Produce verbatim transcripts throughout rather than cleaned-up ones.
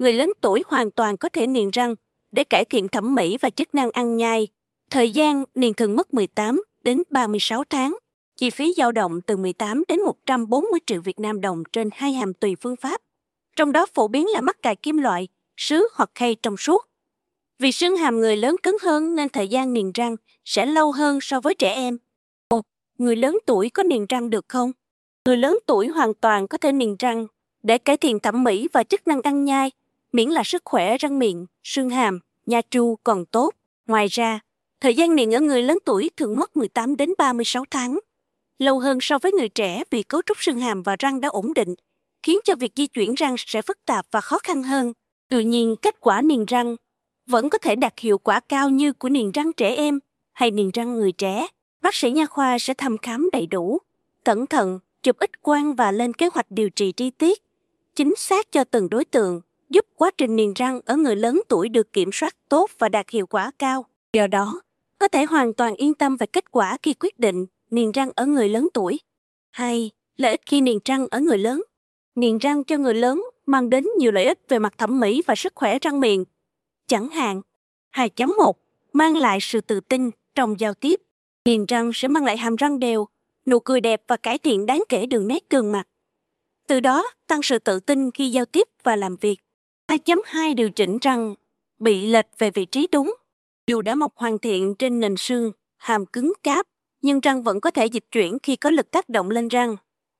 Người lớn tuổi hoàn toàn có thể niềng răng để cải thiện thẩm mỹ và chức năng ăn nhai. Thời gian niềng thường mất mười tám đến ba mươi sáu tháng. Chi phí dao động từ mười tám đến một trăm bốn mươi triệu Việt Nam đồng trên hai hàm tùy phương pháp. Trong đó phổ biến là mắc cài kim loại, sứ hoặc khay trong suốt. Vì xương hàm người lớn cứng hơn nên thời gian niềng răng sẽ lâu hơn so với trẻ em. Ồ, người lớn tuổi có niềng răng được không? Người lớn tuổi hoàn toàn có thể niềng răng để cải thiện thẩm mỹ và chức năng ăn nhai, miễn là sức khỏe răng miệng, xương hàm, nha chu còn tốt. Ngoài ra, thời gian niềng ở người lớn tuổi thường mất mười tám đến ba mươi sáu tháng, lâu hơn so với người trẻ vì cấu trúc xương hàm và răng đã ổn định, khiến cho việc di chuyển răng sẽ phức tạp và khó khăn hơn. Tuy nhiên, kết quả niềng răng vẫn có thể đạt hiệu quả cao như của niềng răng trẻ em hay niềng răng người trẻ. Bác sĩ nha khoa sẽ thăm khám đầy đủ, cẩn thận, chụp X quang và lên kế hoạch điều trị chi tiết, chính xác cho từng đối tượng, giúp quá trình niềng răng ở người lớn tuổi được kiểm soát tốt và đạt hiệu quả cao. Do đó, có thể hoàn toàn yên tâm về kết quả khi quyết định niềng răng ở người lớn tuổi. Hay, lợi ích khi niềng răng ở người lớn. Niềng răng cho người lớn mang đến nhiều lợi ích về mặt thẩm mỹ và sức khỏe răng miệng. Chẳng hạn, hai chấm một mang lại sự tự tin trong giao tiếp. Niềng răng sẽ mang lại hàm răng đều, nụ cười đẹp và cải thiện đáng kể đường nét gương mặt. Từ đó, tăng sự tự tin khi giao tiếp và làm việc. hai chấm hai điều chỉnh răng bị lệch về vị trí đúng. Dù đã mọc hoàn thiện trên nền xương, hàm cứng cáp, nhưng răng vẫn có thể dịch chuyển khi có lực tác động lên răng.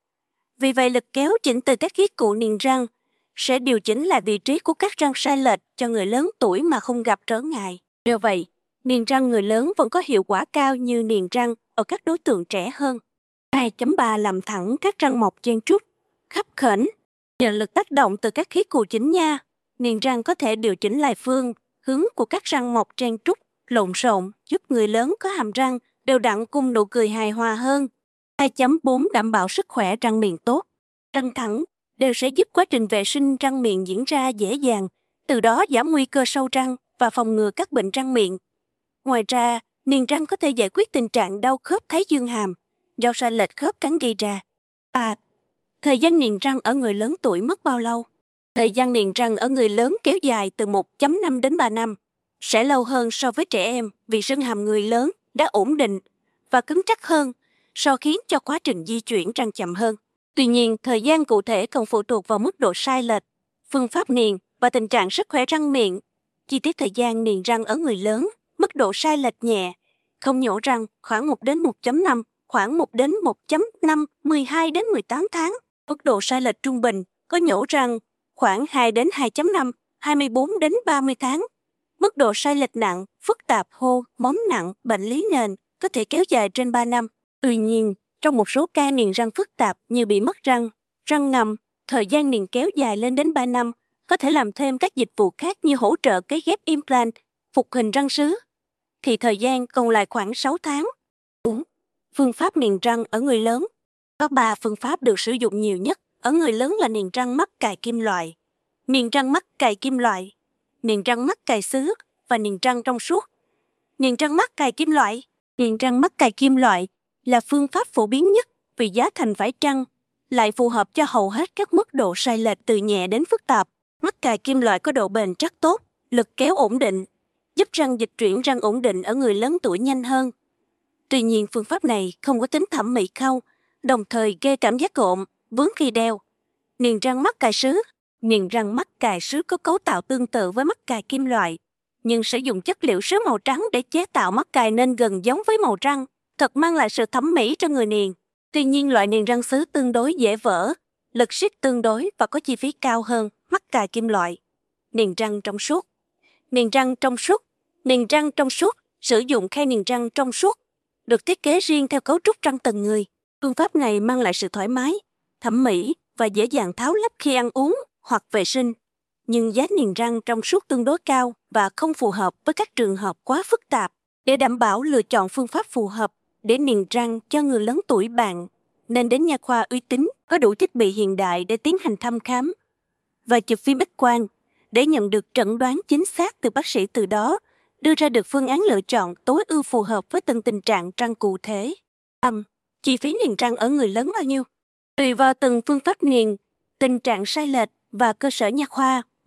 Vì vậy, lực kéo chỉnh từ các khí cụ niềng răng sẽ điều chỉnh lại vị trí của các răng sai lệch cho người lớn tuổi mà không gặp trở ngại. Do vậy, niềng răng người lớn vẫn có hiệu quả cao như niềng răng ở các đối tượng trẻ hơn. hai chấm ba làm thẳng các răng mọc chen trúc, khắp khểnh. Nhờ lực tác động từ các khí cụ chỉnh nha, niềng răng có thể điều chỉnh lại phương, hướng của các răng mọc chen trúc, lộn xộn, giúp người lớn có hàm răng đều đặn cùng nụ cười hài hòa hơn. hai chấm bốn đảm bảo sức khỏe răng miệng tốt. Răng thẳng đều sẽ giúp quá trình vệ sinh răng miệng diễn ra dễ dàng, từ đó giảm nguy cơ sâu răng và phòng ngừa các bệnh răng miệng. Ngoài ra, niềng răng có thể giải quyết tình trạng đau khớp thái dương hàm do sai lệch khớp cắn gây ra. À, thời gian niềng răng ở người lớn tuổi mất bao lâu? Thời gian niềng răng ở người lớn kéo dài từ một chấm năm đến ba năm, sẽ lâu hơn so với trẻ em vì xương hàm người lớn đã ổn định và cứng chắc hơn, so khiến cho quá trình di chuyển răng chậm hơn. Tuy nhiên, thời gian cụ thể còn phụ thuộc vào mức độ sai lệch, phương pháp niềng và tình trạng sức khỏe răng miệng. Chi tiết thời gian niềng răng ở người lớn, mức độ sai lệch nhẹ, không nhổ răng khoảng một đến một chấm năm, khoảng một đến một chấm năm, mười hai đến mười tám tháng. Mức độ sai lệch trung bình, có nhổ răng khoảng hai đến hai chấm năm, hai mươi bốn đến ba mươi tháng. Mức độ sai lệch nặng, phức tạp hô, móm nặng, bệnh lý nền có thể kéo dài trên ba năm. Tuy nhiên, trong một số ca niềng răng phức tạp như bị mất răng, răng ngầm, thời gian niềng kéo dài lên đến ba năm, có thể làm thêm các dịch vụ khác như hỗ trợ cấy ghép implant, phục hình răng sứ, thì thời gian còn lại khoảng sáu tháng. bốn. Phương pháp niềng răng ở người lớn. Có ba phương pháp được sử dụng nhiều nhất ở người lớn là niềng răng mắc cài kim loại, niềng răng mắc cài kim loại, niềng răng mắc cài sứ và niềng răng trong suốt. Niềng răng mắc cài kim loại. Niềng răng mắc cài kim loại là phương pháp phổ biến nhất vì giá thành phải chăng, lại phù hợp cho hầu hết các mức độ sai lệch từ nhẹ đến phức tạp. Mắc cài kim loại có độ bền chắc tốt, lực kéo ổn định, giúp răng dịch chuyển răng ổn định ở người lớn tuổi nhanh hơn. Tuy nhiên, phương pháp này không có tính thẩm mỹ cao, đồng thời gây cảm giác cộm, vướng khi đeo. Niềng răng mắc cài sứ. Niềng răng mắc cài sứ có cấu tạo tương tự với mắc cài kim loại, nhưng sử dụng chất liệu sứ màu trắng để chế tạo mắc cài nên gần giống với màu răng, thật mang lại sự thẩm mỹ cho người niềng. Tuy nhiên, loại niềng răng sứ tương đối dễ vỡ, lực siết tương đối và có chi phí cao hơn mắc cài kim loại. Niềng răng trong suốt. Niềng răng trong suốt. Niềng răng trong suốt sử dụng khay niềng răng trong suốt, được thiết kế riêng theo cấu trúc răng từng người. Phương pháp này mang lại sự thoải mái, thẩm mỹ và dễ dàng tháo lắp khi ăn uống hoặc vệ sinh. Nhưng giá niềng răng trong suốt tương đối cao và không phù hợp với các trường hợp quá phức tạp. Để đảm bảo lựa chọn phương pháp phù hợp để niềng răng cho người lớn tuổi bạn, nên đến nha khoa uy tín có đủ thiết bị hiện đại để tiến hành thăm khám và chụp phim X quang để nhận được chẩn đoán chính xác từ bác sĩ, từ đó đưa ra được phương án lựa chọn tối ưu phù hợp với từng tình trạng răng cụ thể. Um, chi phí niềng răng ở người lớn bao nhiêu? Tùy vào từng phương pháp niềng, tình trạng sai lệch và cơ sở nha khoa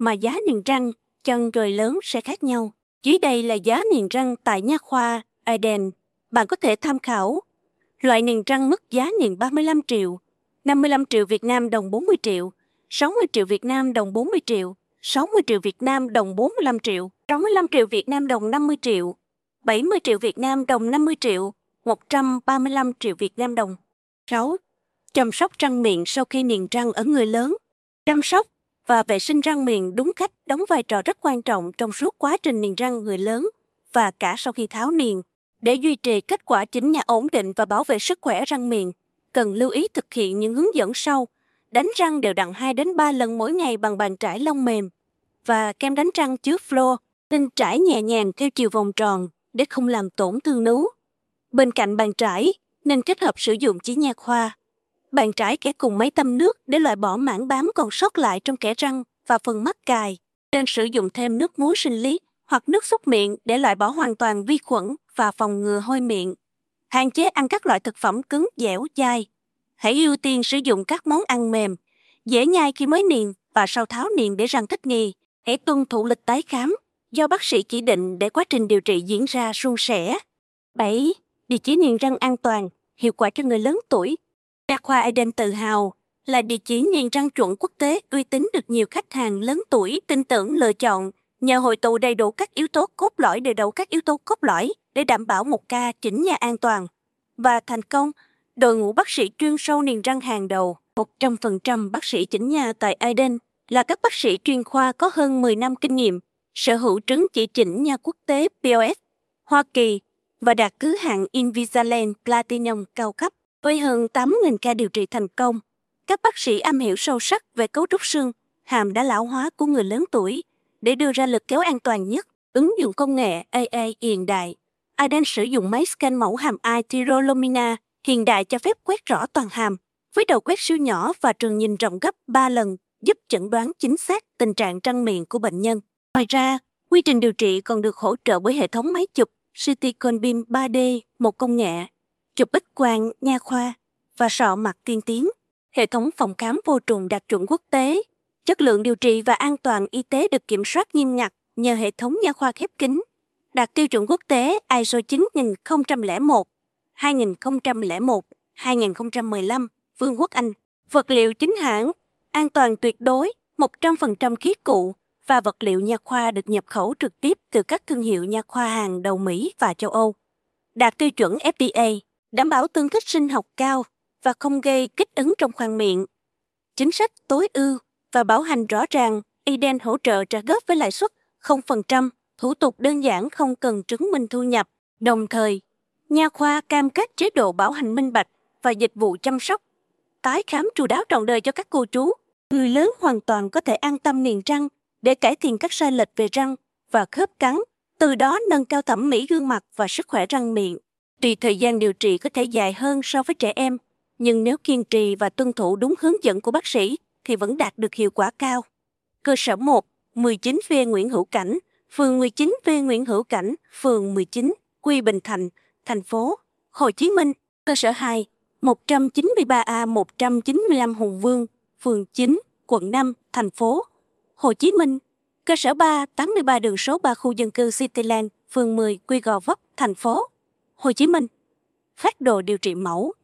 mà giá niềng răng chân rồi lớn sẽ khác nhau. Dưới đây là giá niềng răng tại nha khoa Eden. Bạn có thể tham khảo. Loại niềng răng mức giá niềng ba mươi lăm triệu, năm mươi lăm triệu Việt Nam đồng bốn mươi triệu, sáu mươi triệu Việt Nam đồng bốn mươi triệu, sáu mươi triệu Việt Nam đồng bốn mươi lăm triệu, sáu mươi lăm triệu Việt Nam đồng năm mươi triệu, bảy mươi triệu Việt Nam đồng năm mươi triệu, một trăm ba mươi lăm triệu Việt Nam đồng. sáu. Chăm sóc răng miệng sau khi niềng răng ở người lớn. Chăm sóc và vệ sinh răng miệng đúng cách đóng vai trò rất quan trọng trong suốt quá trình niềng răng người lớn và cả sau khi tháo niềng. Để duy trì kết quả chỉnh nha ổn định và bảo vệ sức khỏe răng miệng, cần lưu ý thực hiện những hướng dẫn sau. Đánh răng đều đặn hai đến ba lần mỗi ngày bằng bàn trải lông mềm và kem đánh răng chứa fluor, nên trải nhẹ nhàng theo chiều vòng tròn để không làm tổn thương nướu. Bên cạnh bàn trải, nên kết hợp sử dụng chỉ nha khoa. Bàn trải kẻ cùng máy tăm nước để loại bỏ mảng bám còn sót lại trong kẽ răng và phần mắc cài. Nên sử dụng thêm nước muối sinh lý hoặc nước súc miệng để loại bỏ hoàn toàn vi khuẩn và phòng ngừa hôi miệng. Hạn chế ăn các loại thực phẩm cứng, dẻo, dai. Hãy ưu tiên sử dụng các món ăn mềm, dễ nhai khi mới niềng và sau tháo niềng để răng thích nghi. Hãy tuân thủ lịch tái khám do bác sĩ chỉ định để quá trình điều trị diễn ra suôn sẻ. bảy. Địa chỉ niềng răng an toàn, hiệu quả cho người lớn tuổi. Nha khoa Eden tự hào là địa chỉ niềng răng chuẩn quốc tế uy tín được nhiều khách hàng lớn tuổi tin tưởng lựa chọn nhờ hội tụ đầy đủ các yếu tố cốt lõi đầy đủ các yếu tố cốt lõi để đảm bảo một ca chỉnh nha an toàn và thành công. Đội ngũ bác sĩ chuyên sâu niềng răng hàng đầu, một trăm phần trăm bác sĩ chỉnh nha tại Eden là các bác sĩ chuyên khoa có hơn mười năm kinh nghiệm, sở hữu chứng chỉ chỉnh nha quốc tế P O S, Hoa Kỳ và đạt thứ hạng Invisalign Platinum cao cấp. Với hơn tám nghìn ca điều trị thành công, các bác sĩ am hiểu sâu sắc về cấu trúc xương, hàm đã lão hóa của người lớn tuổi để đưa ra lực kéo an toàn nhất. Ứng dụng công nghệ A I hiện đại, Eden sử dụng máy scan mẫu hàm i Tirolumina hiện đại cho phép quét rõ toàn hàm, với đầu quét siêu nhỏ và trường nhìn rộng gấp ba lần, giúp chẩn đoán chính xác tình trạng răng miệng của bệnh nhân. Ngoài ra, quy trình điều trị còn được hỗ trợ bởi hệ thống máy chụp xê tê Con beam ba D, một công nghệ chụp X quang nha khoa và sọ mặt tiên tiến. Hệ thống phòng khám vô trùng đạt chuẩn quốc tế. Chất lượng điều trị và an toàn y tế được kiểm soát nghiêm ngặt nhờ hệ thống nha khoa khép kín, đạt tiêu chuẩn quốc tế i ét o chín nghìn không trăm lẻ một, hai nghìn không trăm lẻ một, hai nghìn không trăm mười lăm, Vương quốc Anh. Vật liệu chính hãng, an toàn tuyệt đối, một trăm phần trăm khiết cụ và vật liệu nha khoa được nhập khẩu trực tiếp từ các thương hiệu nha khoa hàng đầu Mỹ và châu Âu. Đạt tiêu chuẩn F D A, đảm bảo tương thích sinh học cao và không gây kích ứng trong khoang miệng. Chính sách tối ưu và bảo hành rõ ràng, Eden hỗ trợ trả góp với lãi suất không phần trăm, thủ tục đơn giản không cần chứng minh thu nhập. Đồng thời, nha khoa cam kết chế độ bảo hành minh bạch và dịch vụ chăm sóc, tái khám chu đáo trọn đời cho các cô chú. Người lớn hoàn toàn có thể an tâm niềng răng để cải thiện các sai lệch về răng và khớp cắn, từ đó nâng cao thẩm mỹ gương mặt và sức khỏe răng miệng. Tuy thời gian điều trị có thể dài hơn so với trẻ em, nhưng nếu kiên trì và tuân thủ đúng hướng dẫn của bác sĩ thì vẫn đạt được hiệu quả cao. Cơ sở một, mười chín V Nguyễn Hữu Cảnh, phường mười chín V Nguyễn Hữu Cảnh, phường mười chín, Quy Bình Thạnh, thành phố Hồ Chí Minh. Cơ sở hai, một trăm chín mươi ba A một trăm chín mươi lăm Hùng Vương, phường chín, quận năm, thành phố Hồ Chí Minh. Cơ sở ba, tám mươi ba đường số ba khu dân cư Cityland, phường mười, Quy Gò Vấp, thành phố Hồ Chí Minh. Phác đồ điều trị mẫu.